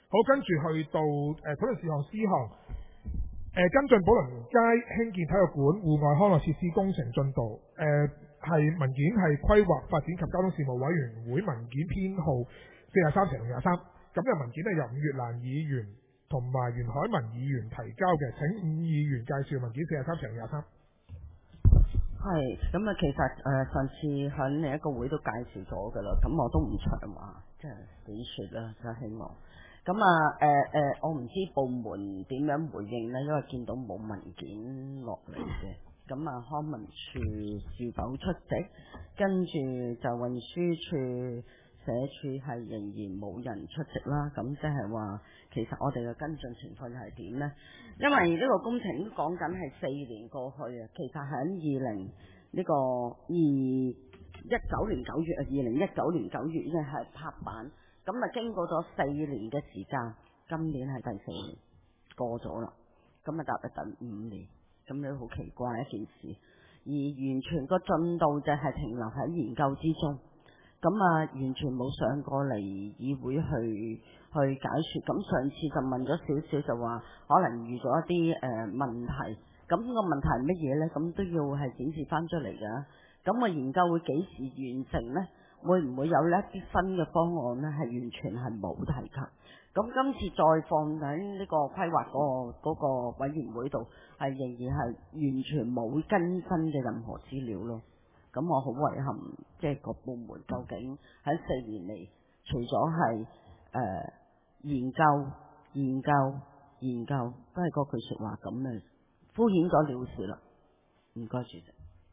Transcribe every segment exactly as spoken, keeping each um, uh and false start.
好，跟住去到誒討論事項 C 項，誒、跟進寶輪街興建體育館戶外康樂設施工程進度，誒、係文件係規劃發展及交通事務委員會文件編號四十三乘廿三，咁呢個文件係由伍月蘭議員同埋袁海文議員提交嘅，請伍議員介紹文件四十三乘廿三。 係，咁啊，其實誒、呃、上次喺另一個會都介紹咗㗎啦，咁我都唔長話，即係點説啦，就希望。咁啊誒誒，我唔知部門點樣回應呢，因為見到冇文件落嚟嘅。咁啊，康文署是否出席？跟住就運輸署、社署係仍然冇人出席啦。咁即係話，其實我哋嘅跟進情況又係點呢？因為呢個工程講緊係四年過去啊，其實喺二零呢個二一九年九月啊，二零一九年九月已經係拍板。咁啊，經過咗四年嘅時間，今年係第四年過咗啦，咁啊踏入第五年，咁樣好奇怪一件事，而完全個進度就係停留喺研究之中，咁啊完全冇上過嚟議會去去解説。咁上次就問咗少少，就話可能遇咗一啲誒、呃、問題，咁個問題係乜嘢呢？咁都要係展示翻出嚟㗎。咁個研究會幾時完成呢？會唔會有一啲新嘅方案呢？係完全係冇提及。咁今次再放喺呢個規劃嗰個嗰個委員會度，係仍然係完全冇更新嘅任何資料咯。咁我好遺憾，即係個部門究竟喺四年嚟，除咗係誒研究、研究、研究，都係嗰句説話咁嘅，敷衍咗了事啦。唔該，主席。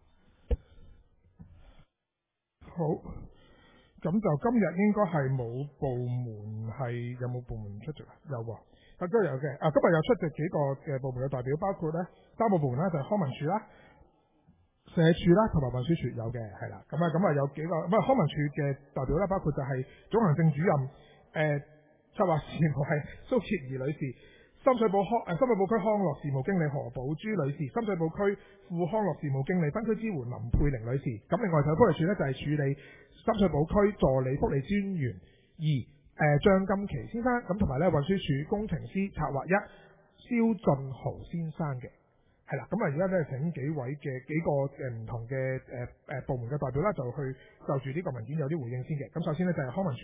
好。咁就今日應該係冇部門係有冇部門出席啊？有喎，啊都有嘅。啊，今日有出席幾個嘅部門嘅代表，包括咧三個部門啦，就係康文署啦、社署啦同埋運輸署有嘅，係啦。咁啊，咁啊有幾個咁啊康文署嘅代表咧，包括就係總行政主任誒策劃事務係蘇澈儀女士，深水埗康誒深水埗區康樂事務經理何寶珠女士，深水埗區副康樂事務經理分區支援林佩玲女士。咁另外就福利署咧就係處理深水埗區助理福利專員二誒張金琪先生，咁同埋咧運輸署工程師策劃一蕭俊豪先生嘅，係啦。咁啊而家咧請幾位嘅幾個誒唔同嘅誒誒部門嘅代表啦，就去就住呢個文件有啲回應先嘅。咁首先咧就係康文署。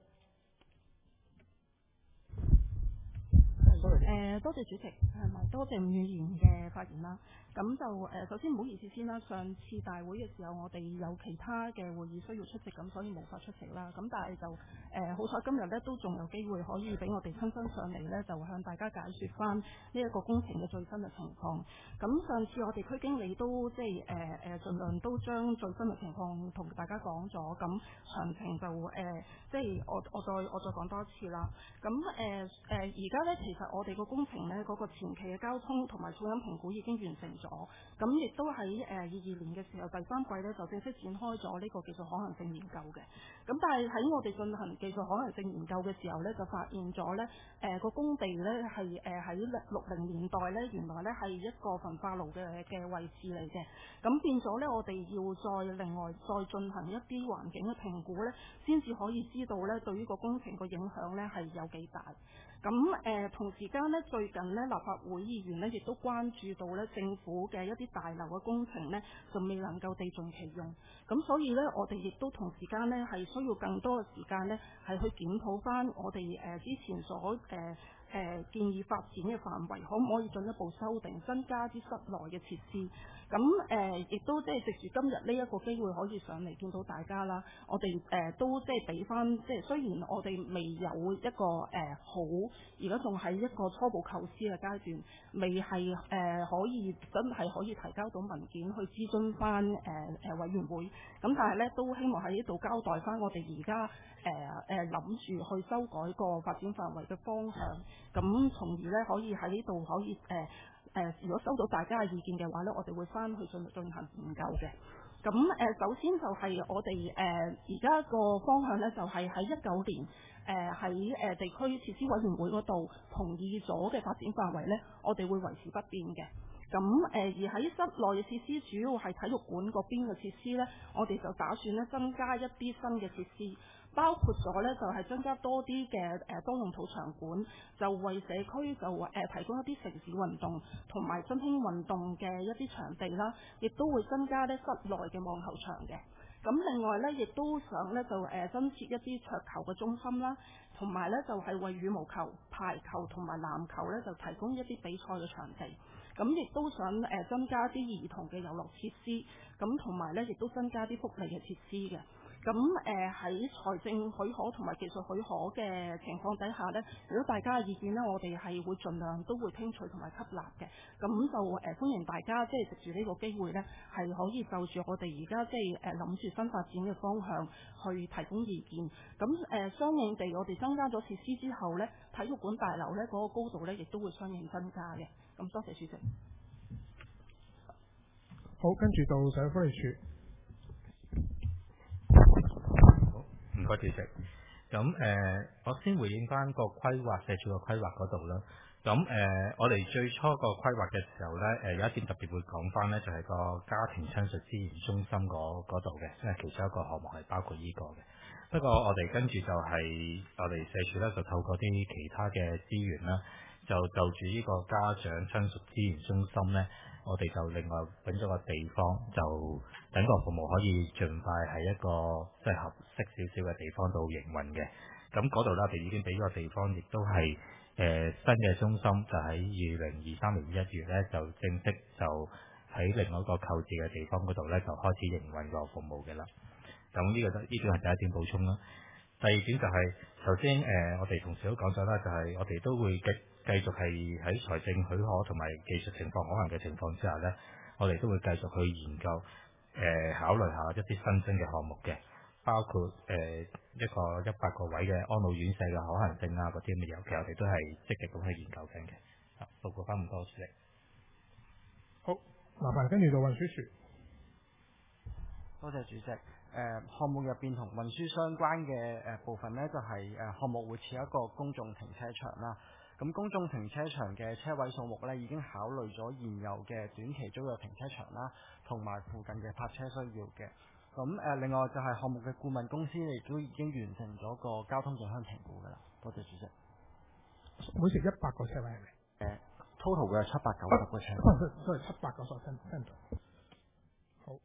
誒、呃、多謝主席，係咪多謝伍議員嘅發言啦？咁就誒、呃、首先唔好意思先啦，上次大會嘅時候我哋有其他嘅會議需要出席，咁所以無法出席啦。咁但係就誒、呃、好彩今日咧都仲有機會可以俾我哋親身上嚟咧，就向大家解説翻呢一個工程嘅最新嘅情況。咁上次我哋區經理都即係誒誒盡量都將最新嘅情況同大家講咗，咁詳情就誒、呃、即係我我再我再講多一次啦。咁誒誒而家咧其實我哋個工程咧嗰、那個前期嘅交通同埋噪音評估已經完成咗，咁亦都喺誒二二年嘅時候第三季咧就正式展開咗呢個技術可行性研究嘅。咁但係喺我哋進行技術可行性研究嘅時候咧，就發現咗咧誒個工地咧係誒喺六零年代咧原來咧係一個焚化爐嘅嘅位置嚟嘅。咁變咗咧，我哋要再另外再進行一啲環境嘅評估咧，先至可以知道咧對於個工程個影響咧係有幾大。咁誒、呃、同時間咧，最近咧立法會議員咧亦都關注到咧政府嘅一啲大樓嘅工程咧，就未能夠地盡其用。咁所以咧，我哋亦都同時間咧係需要更多嘅時間咧，係去檢討翻我哋誒、呃、之前所誒誒、呃呃、建議發展嘅範圍，可唔可以進一步修訂，增加啲室內嘅設施。咁誒亦都即係藉住今日呢一個機會可以上嚟見到大家啦。我哋誒、呃、都即係俾翻，即係雖然我哋未有一個誒、呃、好，而家仲喺一個初步構思嘅階段，未係誒、呃、可以真係可以提交到文件去諮詢翻誒誒委員會。咁但係咧都希望喺呢度交代翻我哋而家誒誒諗住去修改個發展範圍嘅方向。咁從而咧可以喺呢度可以誒。呃誒、呃，如果收到大家嘅意見嘅話咧，我哋會翻去進進行研究嘅。咁誒、呃，首先就係我哋誒而家個方向咧，就係喺一九年誒喺誒地區設施委員會嗰度同意咗嘅發展範圍咧，我哋會維持不變嘅。咁誒、呃、而喺室內嘅設施，主要係體育館嗰邊嘅設施咧，我哋就打算咧增加一啲新嘅設施。 包括咗咧就係、是、增加多啲嘅誒多用途場館，就為社區就誒、呃、提供一啲城市運動同埋新興運動嘅一啲場地啦，亦都會增加咧室內嘅網球場嘅。咁另外咧，亦都想咧就誒、呃、增設一啲桌球嘅中心啦，同埋咧就係、是、為羽毛球、排球同埋籃球咧就提供一啲比賽嘅場地。咁亦都想誒、呃、增加啲兒童嘅遊樂設施，咁同埋咧亦都增加啲福利嘅設施嘅。咁誒喺財政許可同埋技術許可嘅情況底下呢，如果大家嘅意見呢，我哋係會盡量都會聽取同埋吸納嘅。咁就誒、呃、歡迎大家即係藉住呢個機會呢，係可以就住我哋而家即係誒諗住新發展嘅方向去提供意見。咁誒、呃、相應地，我哋增加咗設施之後呢，體育館大樓呢嗰、那個高度呢，亦都會相應增加嘅。咁多謝主席。 好，跟住到社會福利署。 唔該，主席。咁誒、呃，我先回應翻個規劃社署個規劃嗰度啦。咁誒、呃，我哋最初個規劃嘅時候咧，誒、呃、有一點特別會講翻咧，就係、是、個家庭親屬資源中心嗰度嘅，因為其中一個項目係包括呢個嘅。不過我哋跟住就係、是、我哋社署咧，就透過啲其他嘅資源啦，就就住呢個家長親屬資源中心咧，我哋就另外揾咗個地方，就等個服務可以盡快喺一個即係合適少少嘅地方度營運嘅。咁嗰度咧，我哋已經俾個地方，亦都係誒、呃、新嘅中心，就喺二零二三年一月咧，就正式就喺另外一個購置嘅地方嗰度咧，就開始營運個服務嘅啦。咁呢、這個呢點係第一點補充啦。第二點就係頭先誒，我哋同事都講咗啦，就係、是、我哋都會繼繼續係喺財政許可同埋技術情況可行嘅情況之下咧，我哋都會繼續去研究誒、呃、考慮下一啲新增嘅項目嘅，包括誒、呃、一個一百個位嘅安老院舍嘅可行性啊嗰啲咁嘅嘢，其實我哋都係積極咁去研究緊嘅。啊，報告翻咁多先。 好，麻煩跟住到運輸署。 多謝主席。誒、呃、項目入邊同運輸相關嘅誒、呃、部分呢，就係、是、誒、呃、項目會設一個公眾停車場啦。咁公眾停車場嘅車位數目呢，已經考慮咗現有嘅短期租約停車場啦，同埋附近嘅泊車需要嘅。咁誒、呃、另外就係項目嘅顧問公司亦都已經完成咗個交通影響評估㗎啦。多謝主席。 每時一百個車位係咪？ 誒 total 嘅七百九十個車位。 都係七百九十聽聽到。好。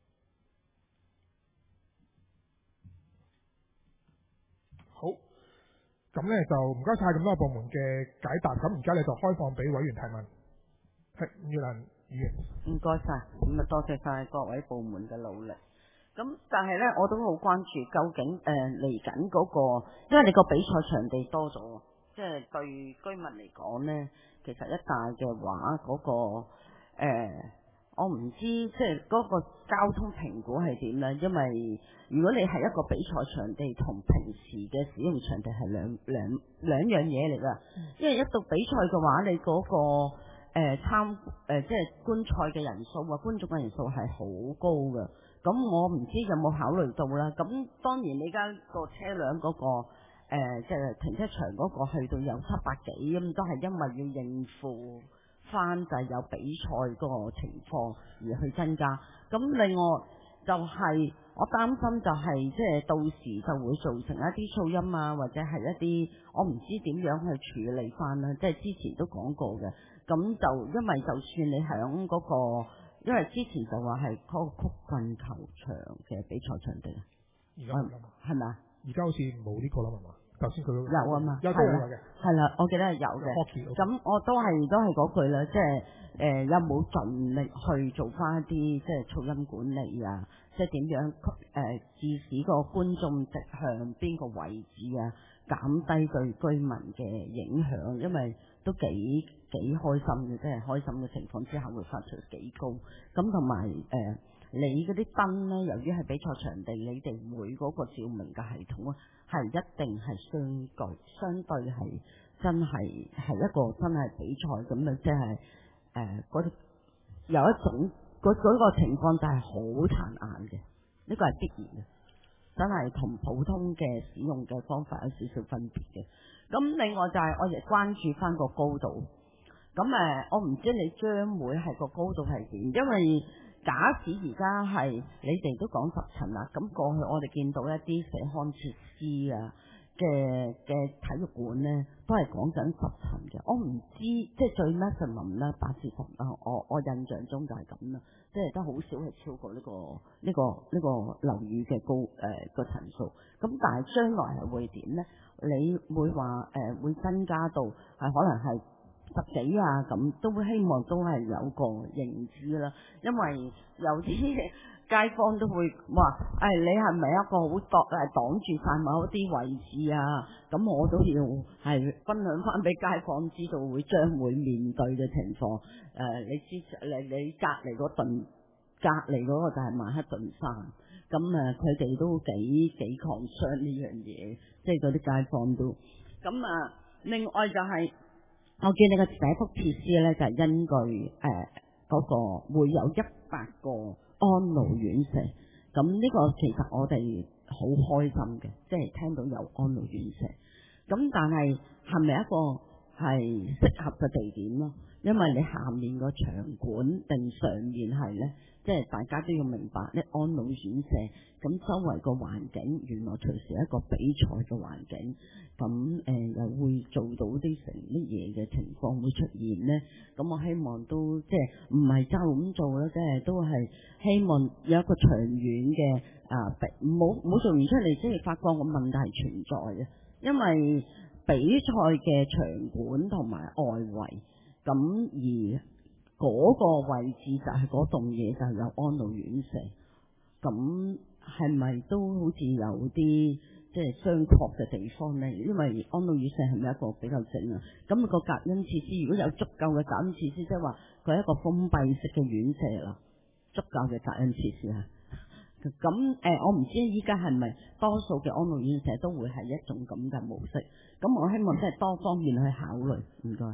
好，咁咧就唔該晒咁多部門嘅解答，咁而家咧就開放俾委員提問。係，伍月蘭議員。 唔該晒，咁啊多謝晒各位部門嘅努力。咁但係咧，我都好關注究竟誒嚟緊嗰個，因為你個比賽場地多咗，即係對居民嚟講咧，其實一大嘅話嗰、嗰個、呃我唔知即係嗰個交通評估係點咧，因為如果你係一個比賽場地同平時嘅使用場地係兩兩兩樣嘢嚟㗎，因為一到比賽嘅話，你嗰、嗰個誒、呃、參誒、呃、即係觀賽嘅人數啊，觀眾嘅人數係好高㗎。咁我唔知有冇考慮到啦。咁當然你間個車輛嗰、嗰個、呃、即係停車場嗰個去到有七百幾咁，都係因為要應付翻就係有比賽嗰個情況而去增加。咁另外就係、是、我擔心就係即係到時就會造成一啲噪音啊，或者係一啲我唔知點樣去處理翻啦。即係之前都講過嘅。咁就因為就算你響嗰、那個，因為之前就話係嗰個曲棍球場嘅比賽場地， 而家冇啦嘛， 係咪啊？ 而家好似冇呢個啦嘛。頭先佢有啊嘛， 有都有嘅， 係啦，我記得係有嘅。咁我都係都係嗰句啦，即係誒、呃、有冇盡力去做翻一啲即係噪音管理啊？即係點樣誒致使個觀眾直向邊個位置啊？減低對居民嘅影響，因為都幾幾開心嘅，即係開心嘅情況之下會發出幾高。咁同埋誒你嗰啲燈咧，由於係比賽場地，你哋每嗰個照明嘅系統啊，係一定係相對相對係真係係一個真係比賽咁樣，即係誒嗰啲有一種嗰嗰、嗰個情況就係好殘眼嘅，呢個係必然嘅，真係同普通嘅使用嘅方法有少少分別嘅。咁另外就係我亦關注翻個高度。咁誒，我唔知你將會係個高度係點，因為假使而家係你哋都講十層啦，咁過去我哋見到一啲社康設施啊嘅嘅體育館咧，都係講緊十層嘅。我唔知即係最 maximum 啦，八至十啊，我我印象中就係咁啦，即係都好少係超過呢、呢個呢、呢個呢、呢個樓宇嘅高誒、呃、個層數。咁但係將來係會點咧？你會話誒、呃、會增加到係可能係十幾啊咁，都希望都係有個認知啦。因為有啲街坊都會話：誒、哎、你係咪一個好擋誒擋住晒某啲位置啊？咁我都要係分享翻俾街坊知道，會將會面對嘅情況。誒、呃，你知你你隔離嗰頓隔離嗰個就係曼克頓山，咁誒佢哋都幾幾抗傷呢樣嘢，即係嗰啲街坊都。咁啊，另外就係、是、我見你個社福設施咧，就係、是、根據誒嗰、呃那個會有一百個安老院舍，咁呢個其實我哋好開心嘅，即係聽到有安老院舍。咁但係係咪一個係適合嘅地點咯？因為你下面個場館定上面係咧，即係大家都要明白咧，安老院舍咁周圍個環境原來隨時一個比賽嘅環境，咁誒、呃、又會做到啲成乜嘢嘅情況會出現咧？咁我希望都即係唔係就咁做啦，即係都係希望有一個長遠嘅啊，唔好唔好做完出嚟，即係發覺個問題係存在嘅，因為比賽嘅場館同埋外圍。咁而嗰個位置就係嗰棟嘢就有安老院舍，咁係咪都好似有啲即係商榷嘅地方咧？因為安老院舍係咪一個比較靜啊？咁、那個隔音設施如果有足夠嘅隔音設施，即係話佢係一個封閉式嘅院舍啦，足夠嘅隔音設施啊。咁誒、呃，我唔知依家係咪多數嘅安老院舍都會係一種咁嘅模式？咁我希望即係多方面去考慮。唔該。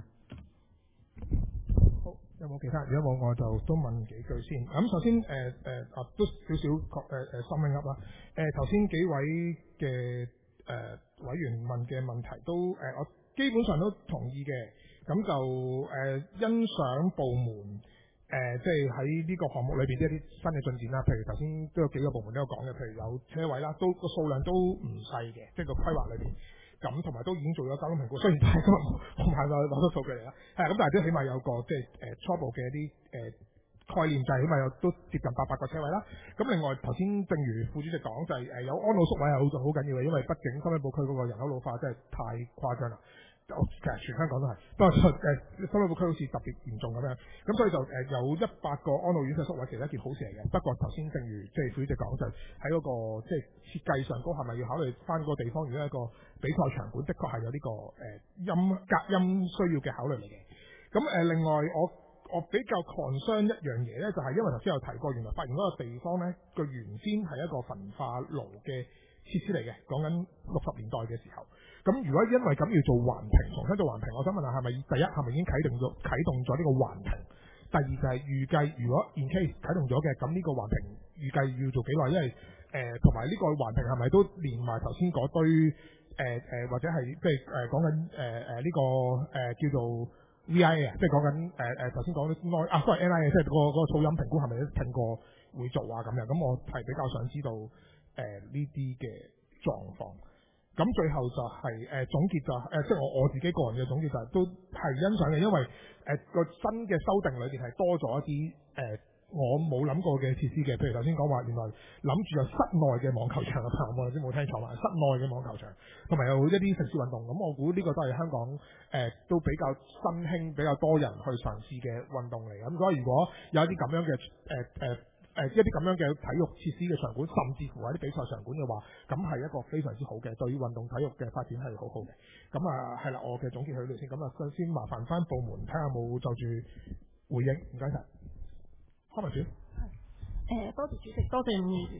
好，有冇其他？如果冇，我就都問幾句先。咁、嗯、首先，誒、呃、誒、呃、啊，都少少確誒誒 summing up 啦。誒頭先幾位嘅誒、呃、委員問嘅問題都誒、呃，我基本上都同意嘅。咁就誒、呃、欣賞部門誒，即係喺呢個項目裏邊一啲新嘅進展啦。譬如頭先都有幾個部門都有講嘅，譬如有車位啦，都個數量都唔細嘅，即係個規劃裏邊。咁同埋都已經做咗交通評估，雖然但係今日冇冇買到攞到數據嚟啦，係咁，但係都起碼有個即係誒初步嘅一啲誒、呃、概念，就係起碼有都接近八百個車位啦。咁另外頭先正如副主席講，就係、是、誒有安老宿位係好好緊要嘅，因為畢竟深水埗區嗰個人口老化真係太誇張啦。其實全香港都係，不過誒深水埗區好似特別嚴重咁樣，咁所以就誒、呃、有一百個安老院舍宿位其實一件好事嚟嘅。不過頭先正如即係副主席講，就喺、是、嗰、那個即係設計上高係咪要考慮翻嗰個地方，如果一個比賽場館，的確係有呢、這個誒、呃、音隔音需要嘅考慮嚟嘅。咁誒、呃、另外我我比較 concern 一樣嘢咧，就係、是、因為頭先有提過，原來發現嗰個地方咧，個原先係一個焚化爐嘅設施嚟嘅，講緊六十年代嘅時候。咁如果因為咁要做環評，重新做環評，我想問下係咪第一係咪已經啟動咗啟動咗呢個環評？第二就係預計如果 in case 啟動咗嘅，咁呢個環評預計要做幾耐？因為誒同埋呢個環評係咪都連埋頭先嗰堆誒誒、呃、或者係即係誒講緊誒誒呢個誒、呃、叫做 V I A 啊，即係講緊誒誒頭先講啲 noise 啊，都係 N I A，即係個嗰個噪音評估係咪都聽過會做啊咁樣？咁我係比較想知道誒呢啲嘅狀況。咁最後就係、是、誒、呃、總結就誒、呃，即係我我自己個人嘅總結就係、是、都係欣賞嘅，因為誒個、呃、新嘅修訂裏邊係多咗一啲誒、呃、我冇諗過嘅設施嘅，譬如頭先講話原來諗住有室內嘅網球場啊，我頭先冇聽錯嘛，室內嘅網球場，同埋有一啲城市運動，咁我估呢個都係香港誒、呃、都比較新興、比較多人去嘗試嘅運動嚟，咁所以如果有一啲咁樣嘅誒誒。呃呃誒、呃、一啲咁樣嘅體育設施嘅場館，甚至乎係啲比賽場館嘅話，咁係一個非常之好嘅，對於運動體育嘅發展係好好嘅。咁啊係啦，我嘅總結喺度先。咁啊，首先麻煩翻部門睇下有冇就住回應，唔該晒。康文署。 係誒，多謝主席，多謝伍議員。咁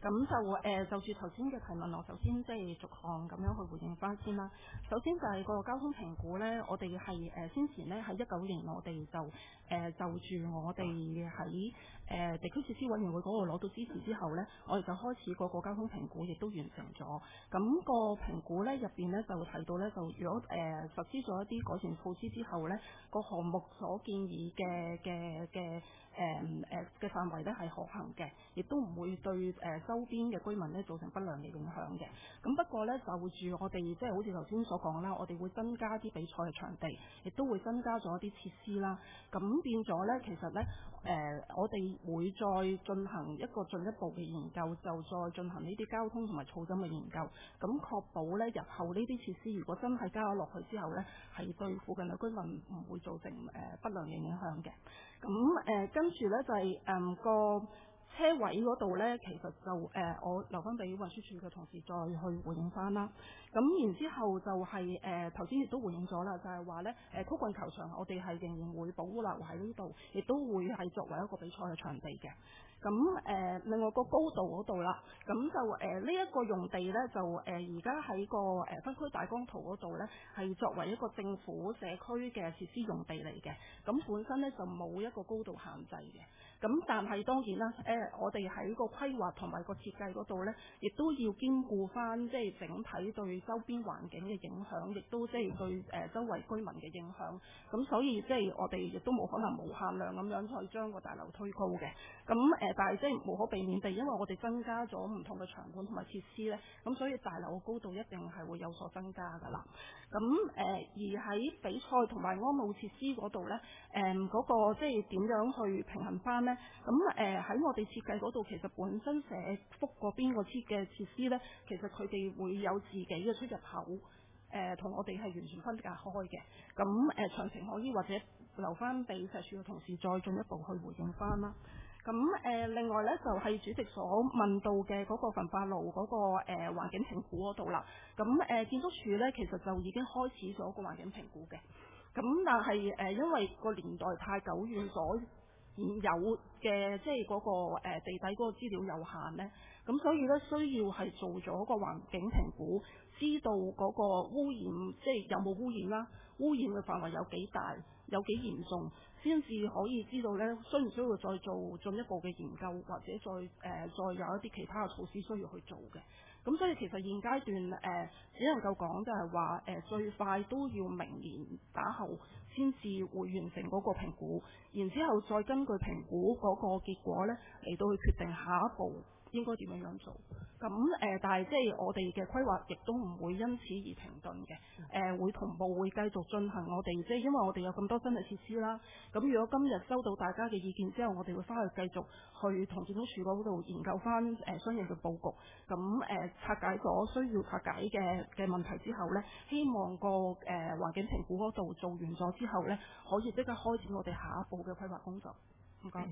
咁就誒、呃、就住頭先嘅提問，我首先即係逐項咁樣去回應翻先啦。首先就係個交通評估咧，我哋係誒先前咧喺一九年我哋就誒、呃、就住我哋喺誒地區設施委員會嗰度攞到支持之後咧，我哋就開始個個交通評估，亦都完成咗。咁、那個評估咧入邊咧就會提到咧，就如果誒、呃、實施咗一啲改善措施之後咧，個項目所建議嘅嘅嘅誒誒嘅範圍咧係可行嘅，亦都唔會對誒、呃、周邊嘅居民咧造成不良嘅影響嘅。咁不過咧就住我哋即係好似頭先所講啦，我哋會增加啲比賽嘅場地，亦都會增加咗一啲設施啦。咁變咗咧，其實咧誒、呃、我哋會再進行一個進一步嘅研究，就再進行呢啲交通同埋噪音嘅研究，咁確保咧日後呢啲設施如果真係加咗落去之後咧，係對附近嘅居民唔會造成誒、呃、不良嘅影響嘅。咁誒、呃、跟住咧就係、是、誒、呃、個車位嗰度咧，其實就誒、呃、我留翻俾運輸署嘅同事再去回應翻啦。咁然之後就係誒頭先亦都回應咗啦，就係話咧誒曲棍球場我哋係仍然會保留喺呢度，亦都會係作為一個比賽嘅場地嘅。咁誒、呃、另外個高度嗰度啦，咁就誒呢一個用地咧就誒而家喺個誒分區大綱圖嗰度咧係作為一個政府社區嘅設施用地嚟嘅，咁本身咧就冇一個高度限制嘅。咁但係當然啦，誒、呃、我哋喺個規劃同埋個設計嗰度咧，亦都要兼顧翻即係整體對周邊環境嘅影響，亦都即係對誒、呃、周圍居民嘅影響。咁所以即係我哋亦都冇可能無限量咁樣去將個大樓推高嘅。咁誒、呃，但係即係無可避免地，因為我哋增加咗唔同嘅場館同埋設施咧，咁所以大樓嘅高度一定係會有所增加㗎啦。咁誒、呃、而喺比賽同埋安老設施嗰度咧，誒、呃、嗰、那個即係點樣去平衡翻咧？咁誒喺我哋設計嗰度，其實本身社福嗰邊個設嘅設施咧，其實佢哋會有自己嘅出入口，誒、呃、同我哋係完全分隔開嘅。咁誒詳情可以或者留翻俾社署嘅同事再進一步去回應翻啦。咁誒、呃、另外咧就係、是、主席所問到嘅嗰個焚化爐嗰、那個誒、呃、環境評估嗰度啦。咁誒、呃、建築署咧其實就已經開始咗個環境評估嘅。咁但係誒、呃、因為個年代太久遠咗。現有嘅即係嗰個誒、呃、地底嗰個資料有限咧，咁所以咧需要係做咗個環境評估，知道嗰個污染即係有冇污染啦，污染嘅範圍有幾大，有幾嚴重，先至可以知道咧需唔需要再做進一步嘅研究，或者再誒、呃、再有一啲其他嘅措施需要去做嘅。咁所以其實現階段誒、呃、只能夠講就係話誒最快都要明年打後先至會完成嗰個評估，然之後再根據評估嗰個結果咧嚟到去決定下一步應該點樣樣做。咁誒、呃，但係即係我哋嘅規劃亦都唔會因此而停頓嘅。誒、呃，會同步會繼續進行我哋即係因為我哋有咁多新嘅設施啦。咁如果今日收到大家嘅意見之後，我哋會翻去繼續去同建築署嗰度研究翻誒、呃、相應嘅佈局。咁誒、呃、拆解咗需要拆解嘅嘅問題之後咧，希望個誒、呃、環境評估嗰度做完咗之後咧，可以即刻開展我哋下一步嘅規劃工作。唔該。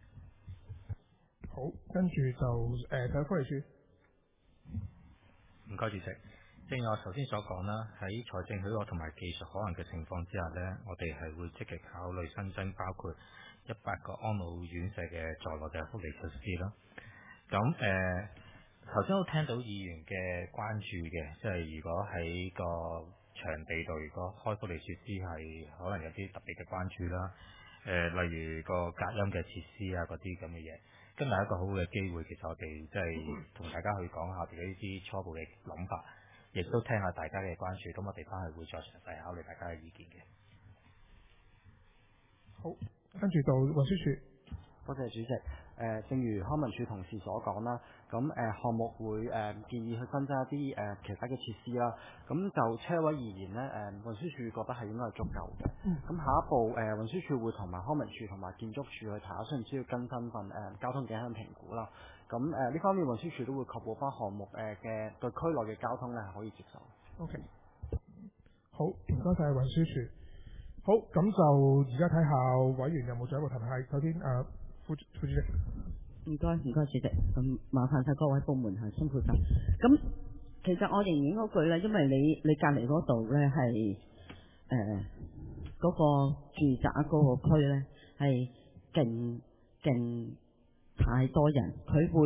好，跟住就誒睇福利署。 唔該，主席。正如我頭先所講啦，喺財政許可同埋技術可行嘅情況之下呢，我哋係會積極考慮新增包括一百個安老院舍嘅在內嘅福利設施啦。咁誒，頭先我聽到議員嘅關注嘅，即係如果喺個場地度，如果開福利設施係可能有啲特別嘅關注啦。誒、呃，例如個隔音嘅設施啊，嗰啲咁嘅嘢。今日一個好好嘅機會，其實我哋即係同大家去講下我哋呢啲初步嘅諗法，亦都聽下大家嘅關注，咁我哋翻去會再詳細考慮大家嘅意見嘅。 好，跟住到運輸署。 多謝主席。誒、呃，正如康文署同事所講啦，咁誒、呃、項目會誒、呃、建議去新增一啲誒、呃、其他嘅設施啦。咁就車位而言呢，誒、呃、運輸署覺得係應該係足夠嘅。咁、嗯、下一步誒、呃、運輸署會同埋康文署同埋建築署去查詢，需唔需要更新份誒、呃、交通影響評估啦。咁誒呢方面運輸署都會確保翻項目誒嘅對區內嘅交通咧係可以接受。 OK， 好，唔該晒運輸署。好，咁就而家睇下委員有冇進一步提問。係首先誒。呃副副主席， 唔該唔該主席，咁麻煩晒各位部門係辛苦晒。咁其實我仍然嗰句咧，因為你你隔離嗰度咧係誒嗰個住宅嗰個區咧係勁勁太多人，佢會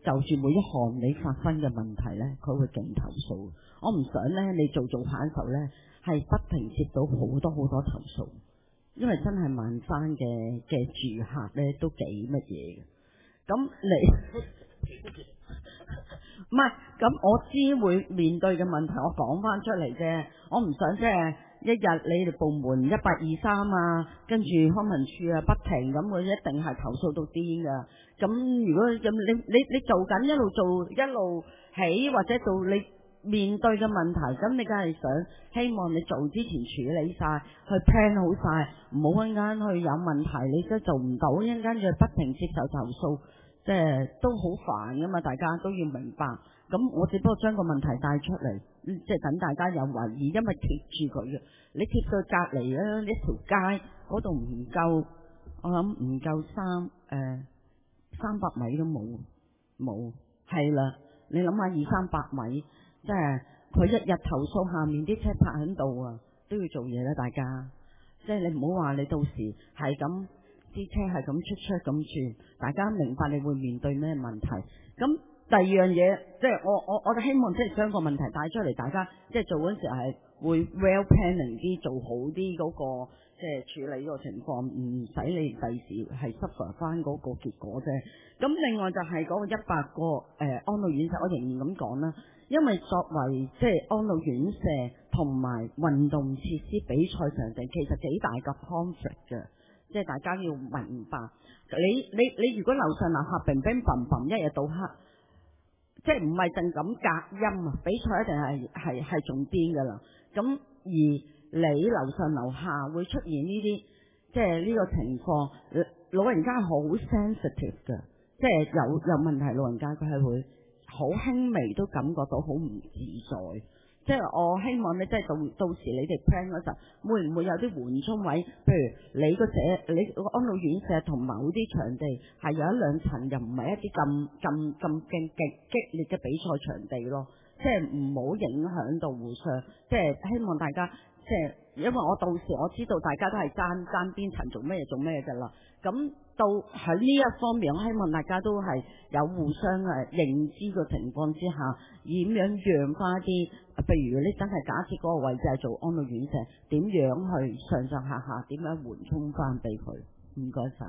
就住每一項你發生嘅問題咧，佢會勁投訴。我唔想咧你做做下嘅時候咧，係不停接到好多好多投訴，因為真係萬山嘅嘅住客咧都幾乜嘢嘅。咁你唔係咁，我知會面對嘅問題，我講翻出嚟啫。我唔想即係一日你哋部門一八二三啊，跟住康文署啊不停咁，佢一定係投訴到癲㗎。咁如果咁你你你做緊一路做一路起，或者做你面對嘅問題，咁你梗係想希望你做之前處理晒，去 plan 好晒，唔好一陣間去有問題，你都做唔到，一陣間就不停接受投訴。即係都好煩噶嘛，大家都要明白。咁我只不過將個問題帶出嚟，即係等大家有懷疑，因為貼住佢嘅，你貼到隔離啊，一條街嗰度唔夠，我諗唔夠三誒三百米都冇冇，係啦。你諗下二三百米，即係佢一日投訴下面啲車泊喺度啊，都要做嘢啦，大家。即係你唔好話你到時係咁。啲車係咁出出咁轉，大家明白你會面對咩問題。咁第二樣嘢，即係我我我哋希望即係將個問題帶出嚟，大家即係做嗰陣時係會 well planning 啲，做好啲嗰個即係處理個情況，唔使你第時係 suffer 翻嗰個結果啫。咁另外就係嗰個一百個誒、呃、安老院舍，我仍然咁講啦，因為作為即係安老院舍同埋運動設施比賽場地，其實幾大個 conflict 嘅。即係大家要明白，你你你如果樓上樓下乒乒乓乓一日到黑，即係唔係淨咁隔音啊？比賽一定係係係重癲㗎啦。咁而你樓上樓下會出現呢啲，即係呢個情況，老人家好 sensitive 㗎，即係有有問題，老人家佢係會好輕微都感覺到好唔自在。即係我希望咧，即係到到時你哋 plan 嗰陣，會唔會有啲緩衝位？譬如你個社，你個安老院舍同某啲場地係有一兩層，又唔係一啲咁咁咁勁極激烈嘅比賽場地咯。即係唔好影響到互相。即係希望大家，即係因為我到時我知道大家都係爭爭邊層做咩嘢做咩㗎啦。咁到喺呢一方面，我希望大家都係有互相誒認知嘅情況之下，點樣讓翻啲，譬如你真係假設嗰個位置係做安老院舍，點樣去上上下下點樣緩衝翻俾佢？唔該晒。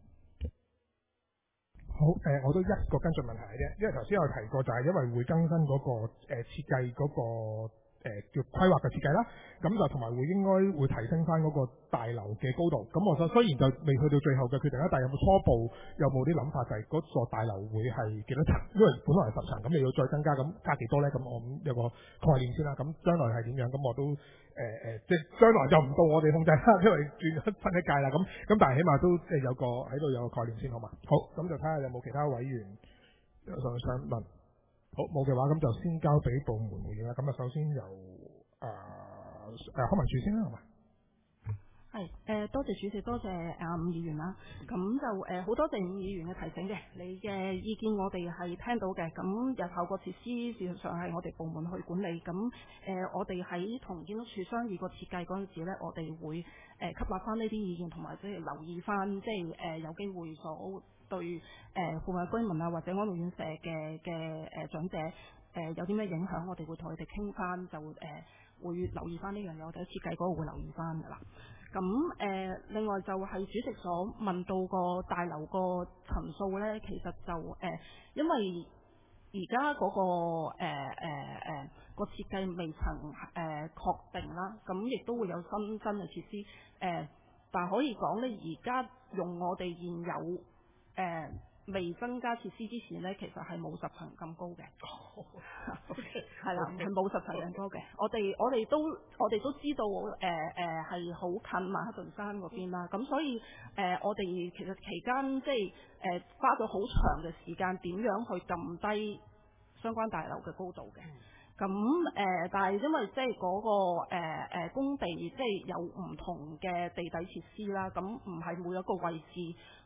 好，誒、呃，我都一個跟進問題嘅啫，因為頭先有提過，就係因為會更新嗰、那個誒、呃、設計嗰、那個。誒、呃、叫規劃嘅設計啦，咁就同埋會應該會提升翻嗰個大樓嘅高度。咁我就雖然就未去到最後嘅決定啦，但係有冇初步有冇啲諗法，就係嗰座大樓會係幾多層？因為本來係十層，咁你要再增加，咁加幾多咧？咁我咁有個概念先啦。咁將來係點樣？咁我都誒誒、呃，即係將來就唔到我哋控制啦，因為轉咗新一屆啦。咁咁但係起碼都即係有個喺度有個概念先好嘛。好，咁就睇下有冇其他委員想想問。好，冇嘅話，咁就先交俾部門回應啦。咁啊，首先由誒誒康文署先啦，係嘛？ 係誒、呃，多謝主席，多謝阿伍議員啦。咁就誒好、呃、多謝伍議員嘅提醒嘅，你嘅意見我哋係聽到嘅。咁日後個設施事實上係我哋部門去管理。咁誒、呃，我哋喺同建築署商議個設計嗰陣時咧，我哋會誒、呃、吸納翻呢啲意見，同埋即係留意翻，即係誒有機會所對誒附近居民啊或者安老院舍嘅嘅誒長者誒、呃、有啲咩影響，我哋會同佢哋傾翻，就誒、呃、會留意翻呢樣嘢，我哋喺設計嗰度會留意翻㗎啦。咁誒、呃，另外就係主席所問到個大樓個層數咧，其實就誒、呃，因為而家嗰個誒誒誒個設計未曾誒、呃、確定啦，咁亦都會有新增嘅設施誒、呃，但係可以講咧，而家用我哋現有誒、呃、未增加設施之前咧，其實係冇十層咁高嘅，係啦，係冇十層咁高嘅。我哋我哋都我哋都知道誒誒係好近曼克頓山嗰邊啦，咁所以誒、呃、我哋其實期間即係誒、呃、花咗好長嘅時間，點樣去撳低相關大樓嘅高度嘅。咁誒、呃，但係因為即係嗰個誒、呃、工地即係有唔同嘅地底設施啦，咁唔係每一個位置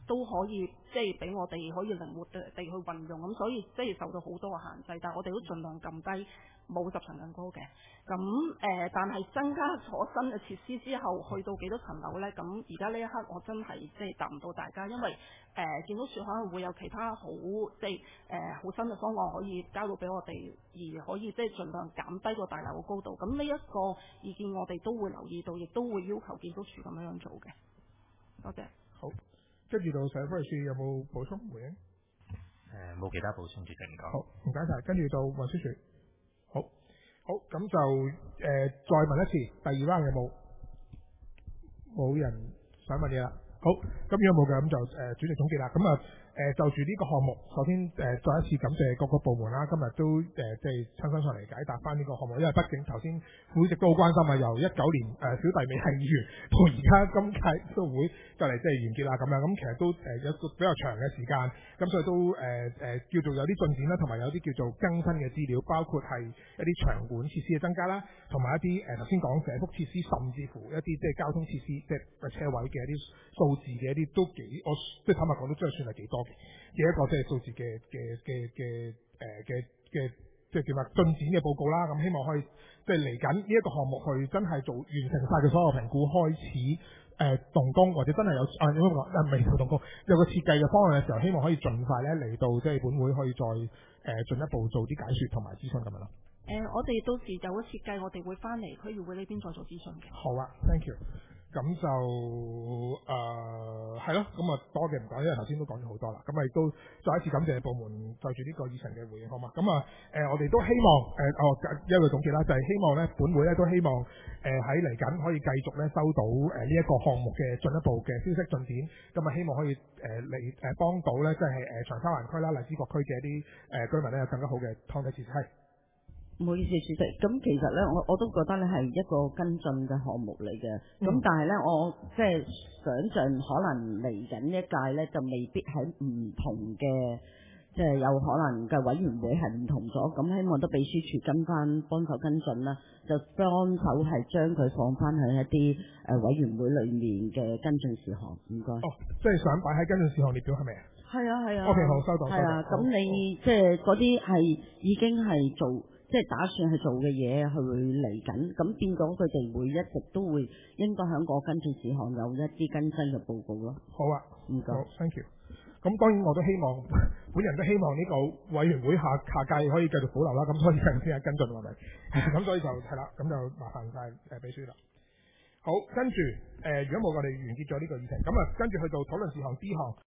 都可以即係俾我哋可以靈活地地去運用，咁所以即係受到好多嘅限制，但係我哋都盡量撳低冇十層咁高嘅。咁誒、呃，但係增加咗新嘅設施之後，去到幾多層樓呢？咁而家呢一刻我真係即係答唔到大家，因為誒、呃、建築署可能會有其他好即係誒好新嘅方案可以交到俾我哋，而可以即係盡量減低個大樓嘅高度。咁呢一個意見我哋都會留意到，亦都會要求建築署咁樣樣做嘅。多謝。 好，跟住到社福署有冇補充回應？ 誒、呃，冇其他補充，主席唔該。 好，唔該晒。跟住到運輸署。好，好，咁就誒、呃、再問一次，第二 round 有冇？冇人想問嘢啦。好，咁如果冇嘅，咁就誒、呃、主席總結啦。咁啊誒就住呢個項目，首先誒、呃、再一次感謝各個部門啦，今日都誒即係親身上嚟解答翻呢個項目，因為畢竟頭先會直都好關心啊，由一九年誒、呃、小弟未係議員到而家今屆都會就嚟即係完結啦咁樣，咁其實都誒有個比較長嘅時間，咁所以都誒誒、呃、叫做有啲進展啦，同埋有啲叫做更新嘅資料，包括係一啲場館設施嘅增加啦，同埋一啲誒頭先講社福設施，甚至乎一啲即係交通設施，即係車位嘅一啲數字嘅一啲都幾，我即係坦白講都真係算係幾多嘅一個即係數字嘅嘅嘅嘅誒嘅嘅即係點啊進展嘅報告啦，咁希望可以即係嚟緊呢一個項目去真係做完成晒嘅所有評估，開始誒動工或者真係有啊應該講啊未到動工有個設計嘅方案嘅時候，希望可以盡快咧嚟到即係本會可以再誒進一步做啲解説同埋諮詢咁樣咯。 誒、呃，我哋到時有咗設計，我哋會翻嚟區議會呢邊再做諮詢嘅。 好啊 ，thank you。咁就誒係咯，咁、呃、啊多嘅唔講，因為頭先都講咗好多啦。咁啊亦都再一次感謝部門就住呢個議程嘅回應，好嘛？咁啊誒，我哋都希望誒、呃、哦一個總結啦，就係、是、希望咧本會咧都希望誒喺嚟緊可以繼續咧收到誒呢一個項目嘅進一步嘅消息進展，咁啊希望可以誒嚟誒幫到咧即係誒長沙灣區啦、荔枝角區嘅一啲誒、呃、居民咧有更加好嘅湯底設施。 唔好意思，主席。咁其實咧，我我都覺得咧係一個跟進嘅項目嚟嘅。咁、嗯、但係咧，我即係想像可能嚟緊呢一屆咧，就未必喺唔同嘅，即係有可能嘅委員會係唔同咗。咁希望都秘書處跟翻幫手跟進啦，就幫手係將佢放翻喺一啲誒委員會裡面嘅跟進事項。唔該。 哦，即係想擺喺跟進事項列表係咪啊？ 係啊係啊。 O K 好，收到。 係啊，咁你即係嗰啲係已經係做。即係打算去做嘅嘢，佢會嚟緊，咁變咗佢哋會一直都會應該喺個跟進事項有一啲更新嘅報告咯。 好啊， 唔該。 好 ，thank you。咁當然我都希望，本人都希望呢個委員會下下屆可以繼續保留啦。咁所以先係跟進係咪？咁所以就係啦，咁就麻煩晒誒秘書啦。好，跟住誒、呃，如果冇我哋完結咗呢個議程，咁啊跟住去到討論事項 D 項。